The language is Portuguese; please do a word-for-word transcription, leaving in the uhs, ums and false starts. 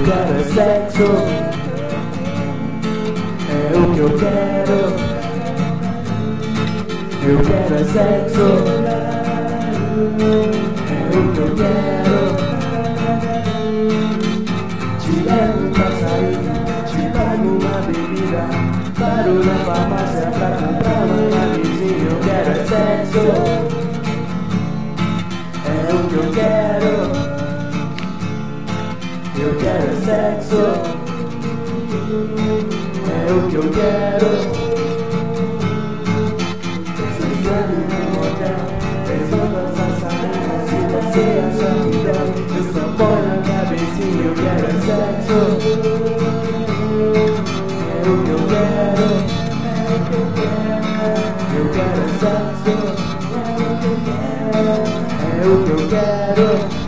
quero é sexo. É o que eu quero. Eu quero é sexo. É o que eu quero. Te levo pra sair, te pago uma bebida, paro na farmácia pra comprar uma camisinha. Eu quero é sexo. É o que eu quero. Eu quero é sexo. É o que eu quero. Pensando no hotel, pensando nessa saída. Se você achar que deve, eu só põe na cabecinha. Eu quero é sexo. É o que eu quero. Eu quero é sexo. É o que eu quero.